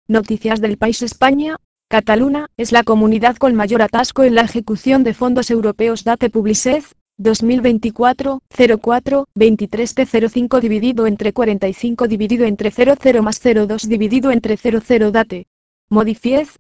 Noticias del País España. Cataluña es la comunidad con mayor atasco en la ejecución de fondos europeos. Date Publicet, 2024, 04, 23T05 dividido entre 45 dividido entre 00 más 02 dividido entre 00 Date. Modifiez,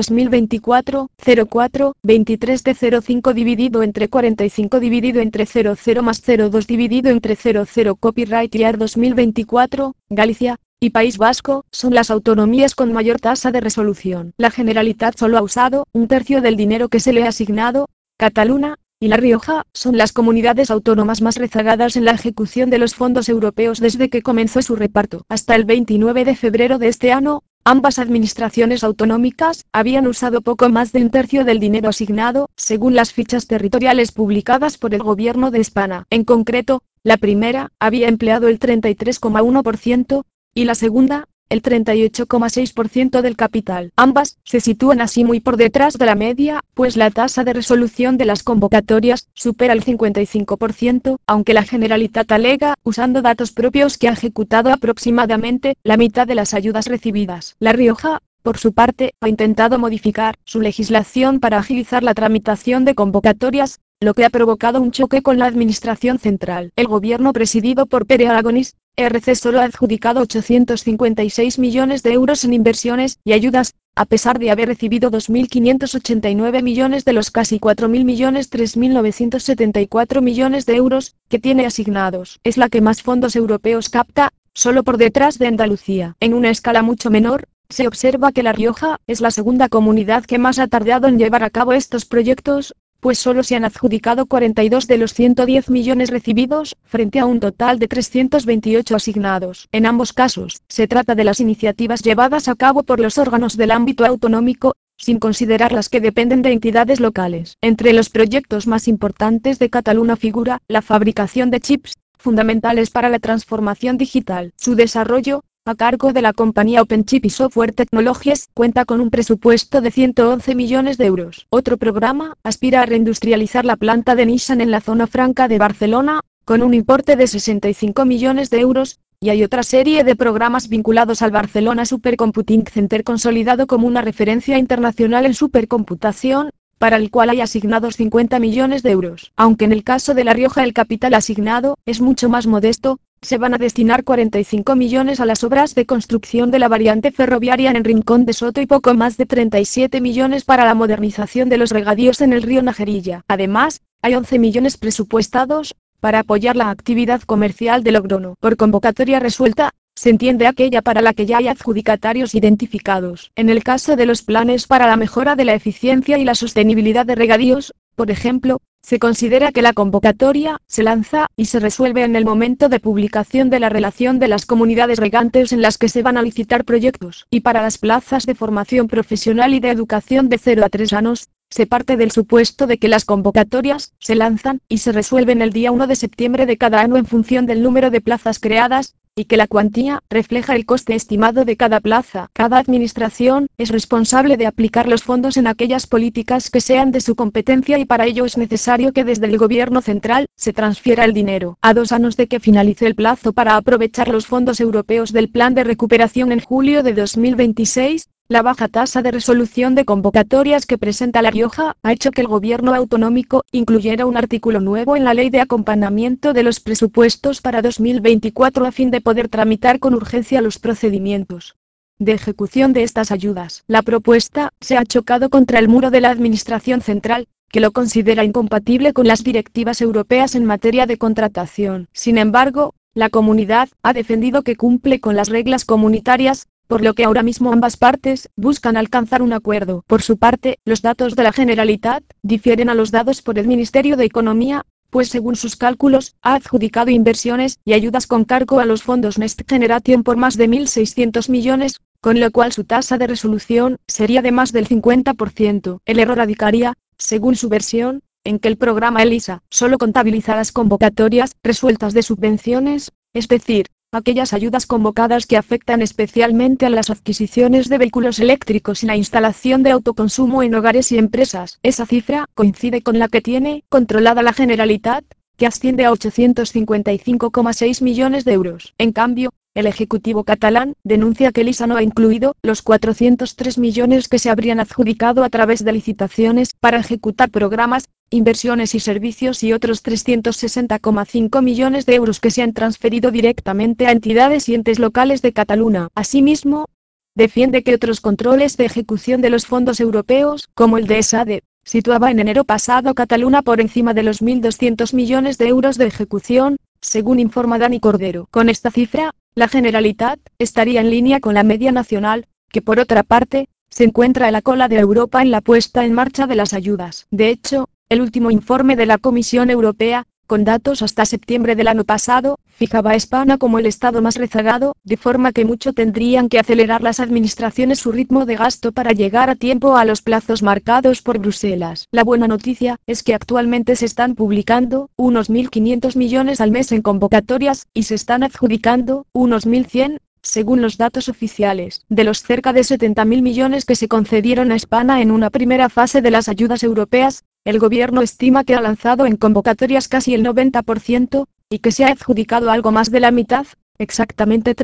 2024, 04, 23T05 dividido entre 45 dividido entre 00 más 02 dividido entre 00 Copyright Year 2024, Galicia y País Vasco son las autonomías con mayor tasa de resolución. La Generalitat solo ha usado un tercio del dinero que se le ha asignado. Cataluña y La Rioja son las comunidades autónomas más rezagadas en la ejecución de los fondos europeos desde que comenzó su reparto. Hasta el 29 de febrero de este año, ambas administraciones autonómicas habían usado poco más de un tercio del dinero asignado, según las fichas territoriales publicadas por el Gobierno de España. En concreto, la primera había empleado el 33,1%, y la segunda, el 38,6% del capital. Ambas se sitúan así muy por detrás de la media, pues la tasa de resolución de las convocatorias supera el 55%, aunque la Generalitat alega, usando datos propios, que ha ejecutado aproximadamente la mitad de las ayudas recibidas. La Rioja, por su parte, ha intentado modificar su legislación para agilizar la tramitación de convocatorias, lo que ha provocado un choque con la administración central. El gobierno presidido por Pere Aragonès, RC solo ha adjudicado 856 millones de euros en inversiones y ayudas, a pesar de haber recibido 2.589 millones de los casi 4.000 millones 3.974 millones de euros que tiene asignados. Es la que más fondos europeos capta, solo por detrás de Andalucía. En una escala mucho menor, se observa que La Rioja es la segunda comunidad que más ha tardado en llevar a cabo estos proyectos, pues solo se han adjudicado 42 de los 110 millones recibidos, frente a un total de 328 asignados. En ambos casos, se trata de las iniciativas llevadas a cabo por los órganos del ámbito autonómico, sin considerar las que dependen de entidades locales. Entre los proyectos más importantes de Cataluña figura la fabricación de chips, fundamentales para la transformación digital. Su desarrollo, a cargo de la compañía OpenChip y Software Technologies, cuenta con un presupuesto de 111 millones de euros. Otro programa aspira a reindustrializar la planta de Nissan en la zona franca de Barcelona, con un importe de 65 millones de euros, y hay otra serie de programas vinculados al Barcelona Supercomputing Center, consolidado como una referencia internacional en supercomputación, para el cual hay asignados 50 millones de euros. Aunque en el caso de La Rioja el capital asignado es mucho más modesto, se van a destinar 45 millones a las obras de construcción de la variante ferroviaria en Rincón de Soto y poco más de 37 millones para la modernización de los regadíos en el río Najerilla. Además, hay 11 millones presupuestados para apoyar la actividad comercial de Logrono. Por convocatoria resuelta, se entiende aquella para la que ya hay adjudicatarios identificados. En el caso de los planes para la mejora de la eficiencia y la sostenibilidad de regadíos, por ejemplo, se considera que la convocatoria se lanza y se resuelve en el momento de publicación de la relación de las comunidades regantes en las que se van a licitar proyectos. Y para las plazas de formación profesional y de educación de 0 a 3 años, se parte del supuesto de que las convocatorias se lanzan y se resuelven el día 1 de septiembre de cada año en función del número de plazas creadas, y que la cuantía refleja el coste estimado de cada plaza. Cada administración es responsable de aplicar los fondos en aquellas políticas que sean de su competencia, y para ello es necesario que desde el gobierno central se transfiera el dinero. A 2 años de que finalice el plazo para aprovechar los fondos europeos del Plan de Recuperación en julio de 2026, la baja tasa de resolución de convocatorias que presenta La Rioja ha hecho que el gobierno autonómico incluyera un artículo nuevo en la ley de acompañamiento de los presupuestos para 2024 a fin de poder tramitar con urgencia los procedimientos de ejecución de estas ayudas. La propuesta se ha chocado contra el muro de la administración central, que lo considera incompatible con las directivas europeas en materia de contratación. Sin embargo, la comunidad ha defendido que cumple con las reglas comunitarias, por lo que ahora mismo ambas partes buscan alcanzar un acuerdo. Por su parte, los datos de la Generalitat difieren a los dados por el Ministerio de Economía, pues según sus cálculos, ha adjudicado inversiones y ayudas con cargo a los fondos Next Generation por más de 1.600 millones, con lo cual su tasa de resolución sería de más del 50%. El error radicaría, según su versión, en que el programa ELISA solo contabiliza las convocatorias resueltas de subvenciones, es decir, aquellas ayudas convocadas que afectan especialmente a las adquisiciones de vehículos eléctricos y la instalación de autoconsumo en hogares y empresas. Esa cifra coincide con la que tiene controlada la Generalitat, que asciende a 855,6 millones de euros. En cambio, El Ejecutivo catalán denuncia que Elisa no ha incluido los 403 millones que se habrían adjudicado a través de licitaciones para ejecutar programas, inversiones y servicios y otros 360,5 millones de euros que se han transferido directamente a entidades y entes locales de Cataluña. Asimismo, defiende que otros controles de ejecución de los fondos europeos, como el de ESADE, situaba en enero pasado Cataluña por encima de los 1.200 millones de euros de ejecución, según informa Dani Cordero. Con esta cifra, la Generalitat estaría en línea con la media nacional, que por otra parte, se encuentra a la cola de Europa en la puesta en marcha de las ayudas. De hecho, el último informe de la Comisión Europea, con datos hasta septiembre del año pasado, fijaba a España como el estado más rezagado, de forma que mucho tendrían que acelerar las administraciones su ritmo de gasto para llegar a tiempo a los plazos marcados por Bruselas. La buena noticia es que actualmente se están publicando unos 1.500 millones al mes en convocatorias, y se están adjudicando unos 1.100, según los datos oficiales. De los cerca de 70.000 millones que se concedieron a España en una primera fase de las ayudas europeas, el gobierno estima que ha lanzado en convocatorias casi el 90%, y que se ha adjudicado algo más de la mitad, exactamente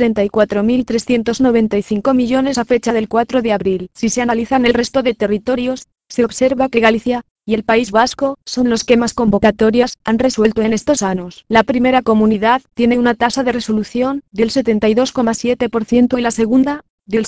34.395 millones a fecha del 4 de abril. Si se analizan el resto de territorios, se observa que Galicia y el País Vasco son los que más convocatorias han resuelto en estos años. La primera comunidad tiene una tasa de resolución del 72,7% y la segunda del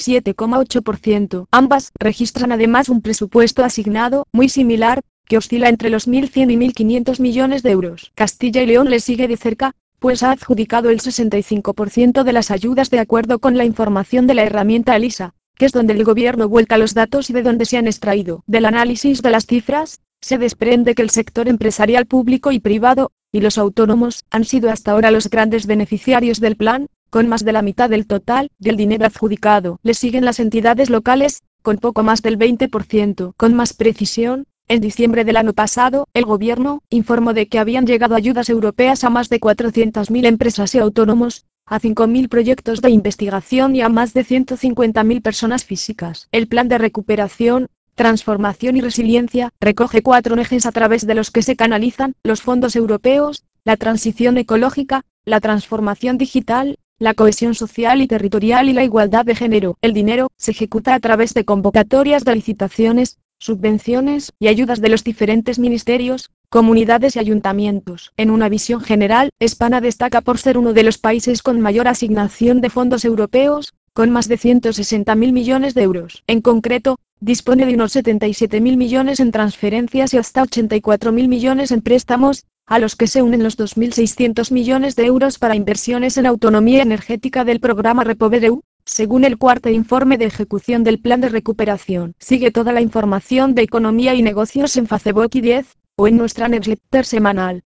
67,8%. Ambas registran además un presupuesto asignado muy similar, que oscila entre los 1.100 y 1.500 millones de euros. Castilla y León le sigue de cerca, pues ha adjudicado el 65% de las ayudas de acuerdo con la información de la herramienta ELISA, que es donde el gobierno vuelca los datos y de donde se han extraído. Del análisis de las cifras, se desprende que el sector empresarial público y privado, y los autónomos, han sido hasta ahora los grandes beneficiarios del plan, con más de la mitad del total del dinero adjudicado. Le siguen las entidades locales, con poco más del 20%. Con más precisión, en diciembre del año pasado, el gobierno informó de que habían llegado ayudas europeas a más de 400.000 empresas y autónomos, a 5.000 proyectos de investigación y a más de 150.000 personas físicas. El plan de recuperación, transformación y resiliencia recoge 4 ejes a través de los que se canalizan los fondos europeos: la transición ecológica, la transformación digital, la cohesión social y territorial y la igualdad de género. El dinero se ejecuta a través de convocatorias de licitaciones, subvenciones y ayudas de los diferentes ministerios, comunidades y ayuntamientos. En una visión general, España destaca por ser uno de los países con mayor asignación de fondos europeos, con más de 160.000 millones de euros. En concreto, dispone de unos 77.000 millones en transferencias y hasta 84.000 millones en préstamos, a los que se unen los 2.600 millones de euros para inversiones en autonomía energética del programa REPowerEU, según el cuarto informe de ejecución del plan de recuperación. Sigue toda la información de economía y negocios en Facebook y 10, o en nuestra newsletter semanal.